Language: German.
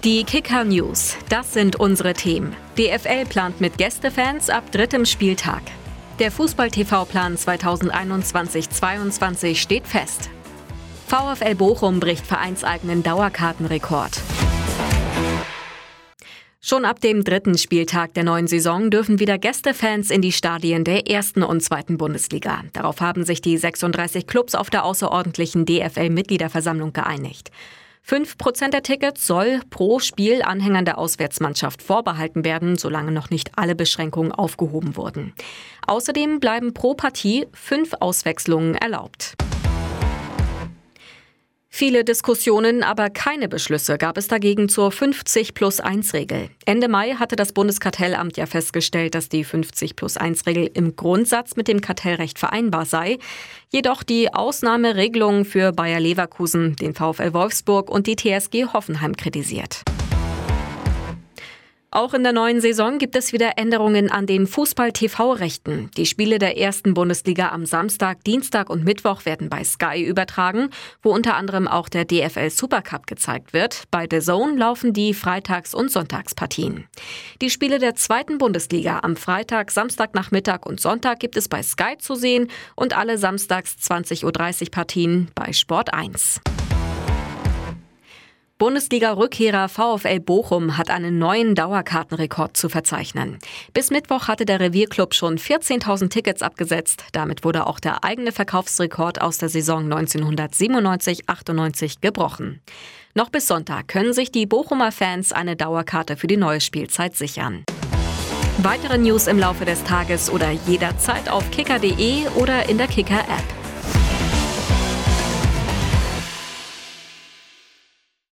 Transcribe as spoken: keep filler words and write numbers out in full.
Die Kicker News, das sind unsere Themen. D F L plant mit Gästefans ab drittem Spieltag. Der Fußball-T V-Plan zweitausendeinundzwanzig zweiundzwanzig steht fest. VfL Bochum bricht vereinseigenen Dauerkartenrekord. Schon ab dem dritten Spieltag der neuen Saison dürfen wieder Gästefans in die Stadien der ersten und zweiten Bundesliga. Darauf haben sich die sechsunddreißig Clubs auf der außerordentlichen D F L-Mitgliederversammlung geeinigt. Fünf Prozent der Tickets soll pro Spiel Anhängern der Auswärtsmannschaft vorbehalten werden, solange noch nicht alle Beschränkungen aufgehoben wurden. Außerdem bleiben pro Partie fünf Auswechslungen erlaubt. Viele Diskussionen, aber keine Beschlüsse gab es dagegen zur fünfzig plus eins Regel. Ende Mai hatte das Bundeskartellamt ja festgestellt, dass die fünfzig plus eins Regel im Grundsatz mit dem Kartellrecht vereinbar sei. Jedoch die Ausnahmeregelung für Bayer Leverkusen, den VfL Wolfsburg und die T S G Hoffenheim kritisiert. Auch in der neuen Saison gibt es wieder Änderungen an den Fußball-T V-Rechten. Die Spiele der ersten Bundesliga am Samstag, Dienstag und Mittwoch werden bei Sky übertragen, wo unter anderem auch der D F L Supercup gezeigt wird. Bei The Zone laufen die Freitags- und Sonntagspartien. Die Spiele der zweiten Bundesliga am Freitag, Samstagnachmittag und Sonntag gibt es bei Sky zu sehen und alle samstags zwanzig Uhr dreißig Partien bei Sport eins. Bundesliga-Rückkehrer VfL Bochum hat einen neuen Dauerkartenrekord zu verzeichnen. Bis Mittwoch hatte der Revierclub schon vierzehntausend Tickets abgesetzt. Damit wurde auch der eigene Verkaufsrekord aus der Saison neunzehnhundertsiebenundneunzig achtundneunzig gebrochen. Noch bis Sonntag können sich die Bochumer Fans eine Dauerkarte für die neue Spielzeit sichern. Weitere News im Laufe des Tages oder jederzeit auf kicker punkt de oder in der Kicker-App.